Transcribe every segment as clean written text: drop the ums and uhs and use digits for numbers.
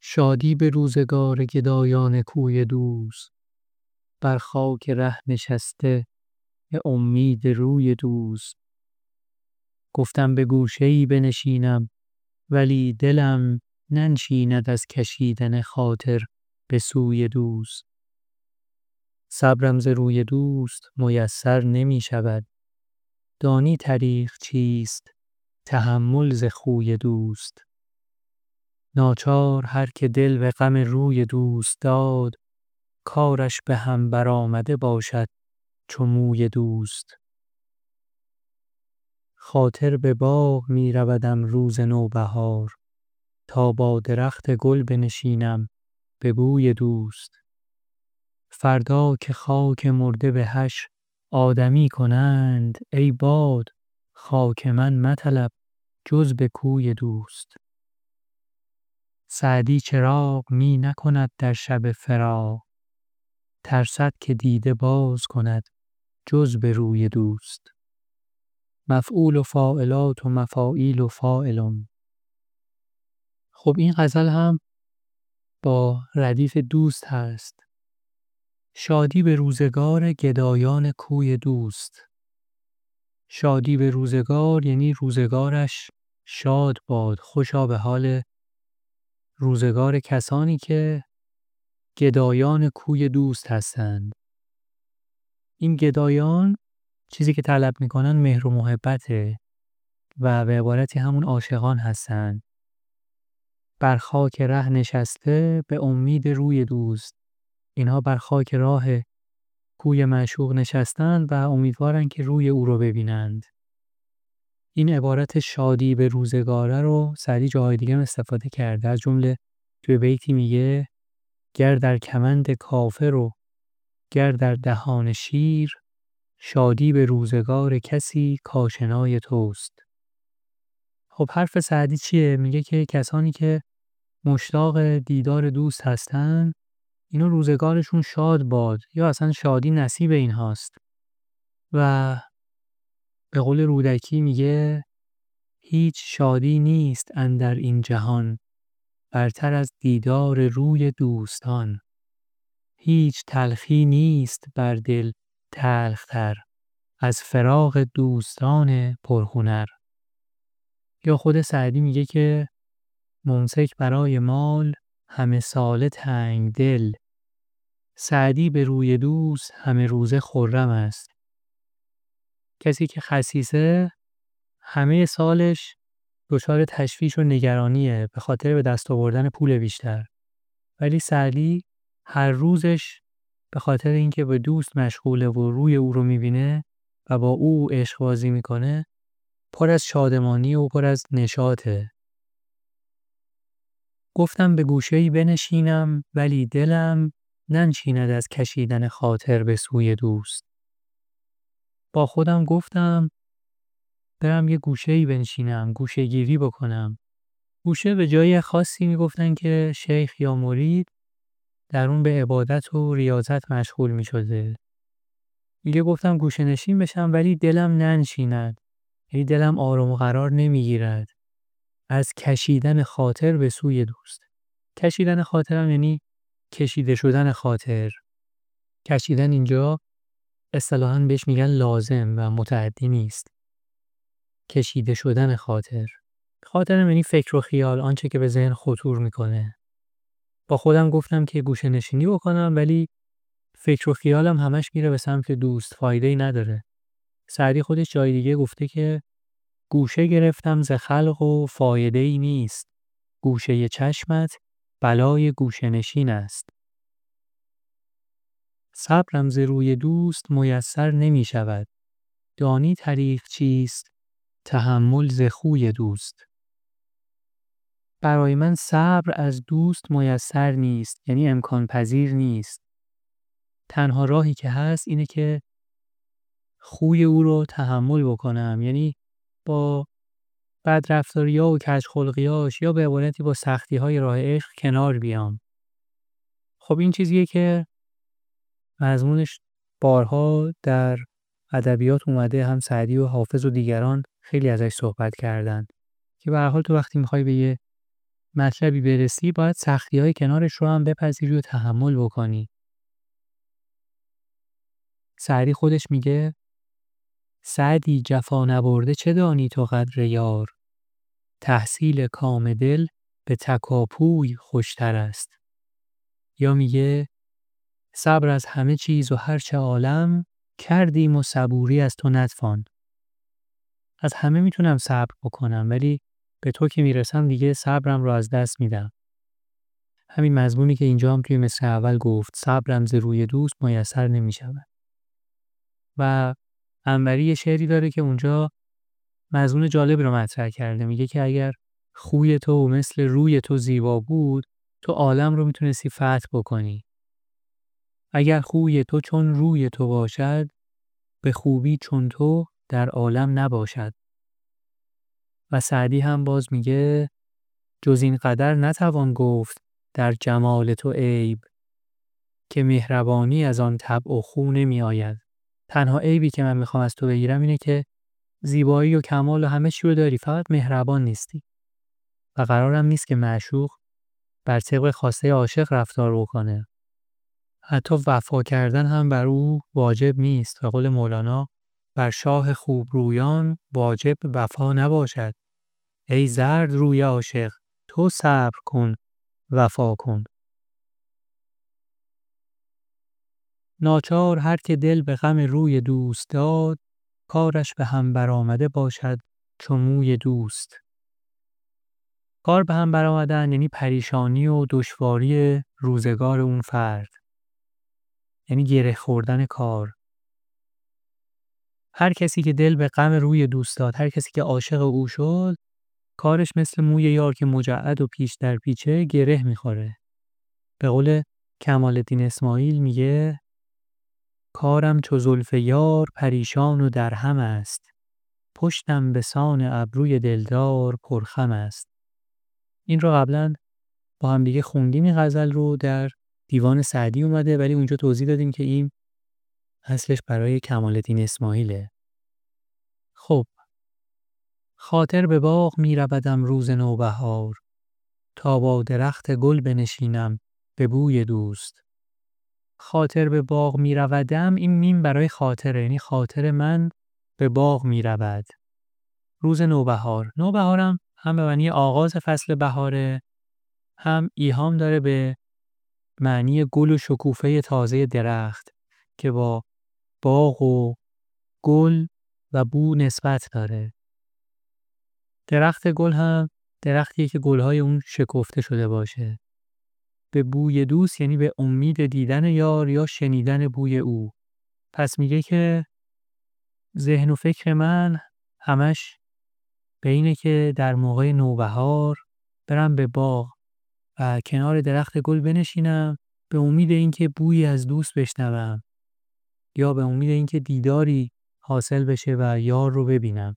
شادی به روزگار گدایان کوی دوست، بر خاک ره نشسته به امید روی دوست. گفتم به گوشه‌ای بنشینم ولی دلم ننشیند از کشیدن خاطر به سوی دوست. صبرم ز روی دوست میسر نمی شود، دانی طریق چیست تحمل ز خوی دوست. ناچار هر که دل به غم روی دوست داد، کارش به هم برآمده باشد چو موی دوست. خاطر به باغ می رودم روز نوبهار، تا با درخت گل بنشینم به بوی دوست. فردا که خاک مرده به حشر آدمی کنند، ای باد خاک من مطلب جز به کوی دوست. سعدی چراغ می نکند در شب فراق، ترسد که دیده باز کند جز به روی دوست. مفعول و فاعلات و مفاعیل و فاعلون. خب این غزل هم با ردیف دوست هست. شادی به روزگار گدایان کوی دوست. شادی به روزگار یعنی روزگارش شاد باد، خوشا به حال روزگار کسانی که گدایان کوی دوست هستند. این گدایان چیزی که طلب میکنن مهر و محبته و به عبارتی همون عاشقان هستند. بر خاک ره نشسته به امید روی دوست. اینها بر خاک راه کوی معشوق نشستند و امیدوارن که روی او رو ببینند. این عبارت شادی به روزگاره رو سعدی جاهای دیگه استفاده کرده. از جمله توی بیتی میگه گر در کمند کافر و گر در دهان شیر، شادی به روزگار کسی کاشنای توست. خب حرف سعدی چیه؟ میگه که کسانی که مشتاق دیدار دوست هستن، اینا روزگارشون شاد باد یا اصلا شادی نصیب اینهاست. و به قول رودکی میگه هیچ شادی نیست اندر این جهان، برتر از دیدار روی دوستان. هیچ تلخی نیست بر دل تلختر، از فراق دوستان پرهنر. یا خود سعدی میگه که ممسک برای مال همه ساله تنگ دل، سعدی به روی دوست همه روزه خرم است. کسی که خسیسه همه سالش دچار تشویش و نگرانیه به خاطر به دست آوردن پول بیشتر، ولی سعدی هر روزش به خاطر اینکه به دوست مشغوله و روی او رو میبینه و با او عشق بازی میکنه پر از شادمانی و پر از نشاطه. گفتم به گوشه‌ای بنشینم ولی دلم ننشیند از کشیدن خاطر به سوی دوست. با خودم گفتم برم یه گوشه‌ای بنشینم، گوشه گیری بکنم. گوشه به جای خاصی میگفتن که شیخ یا مرید در اون به عبادت و ریاضت مشغول میشده. میگه گفتم گوشه نشین بشم ولی دلم ننشیند، یعنی دلم آرام و قرار نمیگیرد از کشیدن خاطر به سوی دوست. کشیدن خاطرم یعنی کشیده شدن خاطر. کشیدن اینجا اصطلاحاً بهش میگن لازم و متعدی نیست. کشیده شدن خاطر. خاطرم یعنی فکر و خیال، آنچه که به ذهن خطور میکنه. با خودم گفتم که گوشه نشینی بکنم ولی فکر و خیالم همش میره به سمت دوست، فایده‌ای نداره. سعدی خودش جای دیگه گفته که گوشه گرفتم ز خلق و فایده‌ای نیست، گوشه چشمت بلای گوشه نشین است. صبرم ز روی دوست میسر نمی شود، دانی طریق چیست تحمل ز خوی دوست. برای من صبر از دوست میسر نیست، یعنی امکان پذیر نیست. تنها راهی که هست اینه که خوی او رو تحمل بکنم، یعنی با بدرفتاری‌ها و کژخلقی‌هاش یا به عبارتی با سختی‌های راه عشق کنار بیام. خب این چیزیه که مضمونش بارها در ادبیات اومده، هم سعدی و حافظ و دیگران خیلی ازش صحبت کردن که به هر حال تو وقتی میخوای به یه مطلبی برسی باید سختی‌های کنارش رو هم بپذیری و تحمل بکنی. سعدی خودش میگه سعدی جفا نبرده چه دانی تو قدر یار، تحصیل کام دل به تکاپوی خوشتر است. یا میگه صبر از همه چیز و هرچه عالم، کردیم و صبوری از تو نتوان. از همه میتونم صبر بکنم ولی به تو که میرسم دیگه صبرم رو از دست میدم. همین مضمونی که اینجا هم توی مصرع اول گفت صبرم ز روی دوست میسر نمیشود. و انوری یه شعری داره که اونجا مضمون جالب رو مطرح کرده. میگه که اگر خوی تو و مثل روی تو زیبا بود، تو عالم رو میتونستی فتح بکنی. اگر خوی تو چون روی تو باشد، به خوبی چون تو در عالم نباشد. و سعدی هم باز میگه جز این قدر نتوان گفت در جمال تو عیب، که مهربانی از آن طبع و خو نمی آید. تنها عیبی که من میخوام از تو بگیرم اینه که زیبایی و کمال و همه چی رو داری، فقط مهربان نیستی. و قرارم نیست که معشوق بر طبق خواسته عاشق رفتار بکنه. حتی وفا کردن هم بر او واجب نیست. به قول مولانا بر شاه خوبرویان واجب وفا نباشد. ای زرد روی عاشق تو صبر کن وفا کن. ناچار هر که دل به غم روی دوست داد، کارش به هم برآمده باشد چو موی دوست. کار به هم برآمدن یعنی پریشانی و دشواری روزگار اون فرد. یعنی گره خوردن کار. هر کسی که دل به غم روی دوست داد، هر کسی که عاشق او شد، کارش مثل موی یار که مجعد و پیش در پیچه گره میخوره. به قول کمال‌الدین اسماعیل میگه کارم چو زلف یار پریشان و درهم است، پشتم به سان ابروی دلدار پرخم است. این رو قبلا با هم دیگه خوندیم. این غزل رو در دیوان سعدی اومده ولی اونجا توضیح دادیم که این اصلش برای کمال‌الدین اسماعیله. خب خاطر به باغ می رودم روز نوبهار، تا با درخت گل بنشینم به بوی دوست. خاطر به باغ می رودم، این میم برای خاطره، یعنی خاطر من به باغ می رود. روز نوبهار. نوبهارم هم به معنی آغاز فصل بهاره، هم ایهام داره به معنی گل و شکوفه تازه درخت که با باغ و گل و بو نسبت داره. درخت گل هم درختیه که گلهای اون شکفته شده باشه. به بوی دوست یعنی به امید دیدن یار یا شنیدن بوی او. پس میگه که ذهن و فکر من همش به اینه که در موقع نوبهار برم به باغ و کنار درخت گل بنشینم به امید اینکه بویی از دوست بشنوم یا به امید اینکه دیداری حاصل بشه و یار رو ببینم.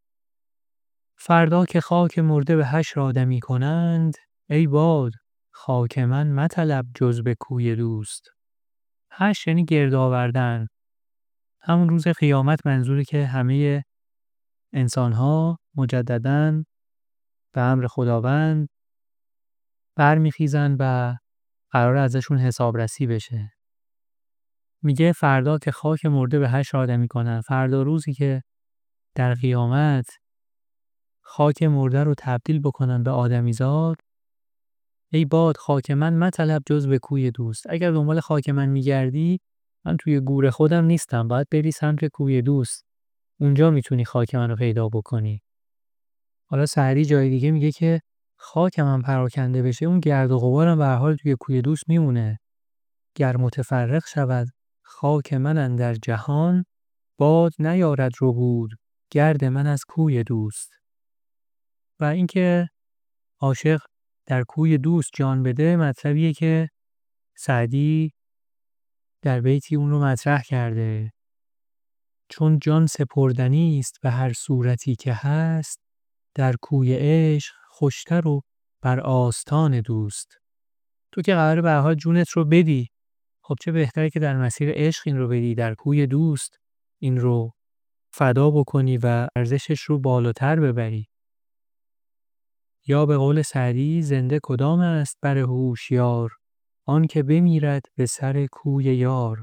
فردا که خاک مرده به حشر آدمی کنند، ای باد خاک من مطلب جز به کوی دوست. حشر یعنی گرد آوردن. همون روز قیامت منظوره که همه انسان‌ها مجدداً به امر خداوند برمیخیزن و قرار ازشون حسابرسی بشه. میگه فردا که خاک مرده به حشر آدمی کنن، فردا روزی که در قیامت خاک مرده رو تبدیل بکنن به آدمیزاد، ای باد خاک من مطلب جز به کوی دوست. اگر دنبال خاک من میگردی، من توی گور خودم نیستم، باید بری سمت کوی دوست. اونجا میتونی خاک من رو پیدا بکنی. حالا سعدی جای دیگه میگه که خاک من پراکنده بشه، اون گرد و غبارم به هر حال توی کوی دوست میمونه. گر متفرق شود خاک من اندر جهان، باد نیارد ربود گرد من از کوی دوست. و اینکه عاشق در کوی دوست جان بده مطلبیه که سعدی در بیتی اون رو مطرح کرده. چون جان سپردنی است به هر صورتی که هست، در کوی عشق خوشتر و بر آستان دوست. تو که قراره به هر حال جونت رو بدی، خب چه بهتره که در مسیر عشق این رو بدی، در کوی دوست این رو فدا بکنی و ارزشش رو بالاتر ببری. یا به قول سعدی زنده کدام است بر هوشیار، آن که بمیرد به سر کوی یار.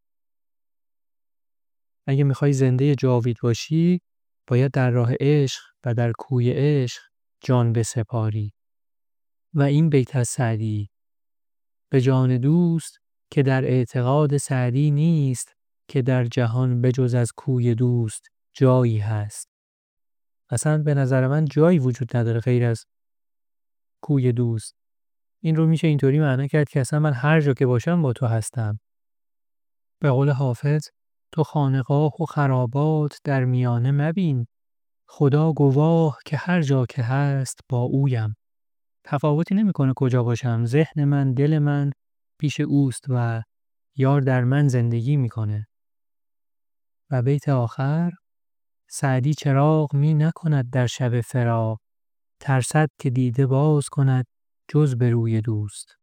اگه میخوای زنده جاوید باشی باید در راه عشق و در کوی عشق جان بسپاری. و این بیت از سعدی: به جان دوست که در اعتقاد سعدی نیست، که در جهان بجز از کوی دوست جایی هست. اصلا به نظر من جایی وجود نداره غیر از کوی دوست. این رو میشه اینطوری معنی کرد که اصلا من هر جا که باشم با تو هستم. به قول حافظ: تو خانقاه و خرابات در میانه مبین، خدا گواه که هر جا که هست با اویم. تفاوتی نمیکنه کجا باشم، ذهن من، دل من پیش اوست و یار در من زندگی میکنه. و بیت آخر: سعدی چراغ می نکند در شب فراق، ترسد که دیده باز کند جز به روی دوست.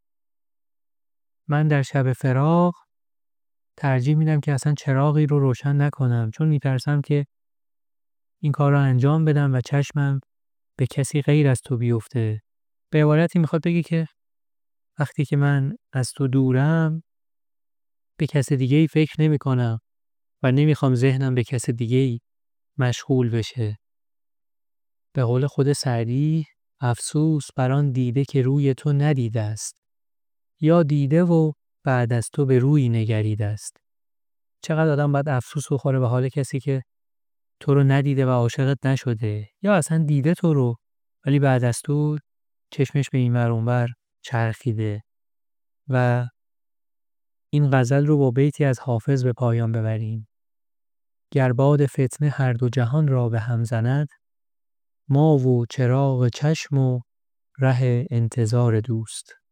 من در شب فراق ترجیح میدم که اصلا چراغی رو روشن نکنم، چون میترسم که این کار رو انجام بدم و چشمم به کسی غیر از تو بیفته. به عبارتی میخواد بگی که وقتی که من از تو دورم به کس دیگه ای فکر نمی کنم و نمیخوام ذهنم به کس دیگه ای مشغول بشه. به قول خود سعدی: افسوس بر آن دیده که روی تو ندیده است، یا دیده و بعد از تو به روی نگریده است. چقدر آدم باید افسوس بخوره به حال کسی که تو رو ندیده و عاشقت نشده، یا اصلا دیده تو رو ولی بعد از تو چشمش به این ور اون ور چرخیده. و این غزل رو با بیتی از حافظ به پایان ببریم: گر باد فتنه هر دو جهان را به هم زند، ما و چراغ چشم و ره انتظار دوست.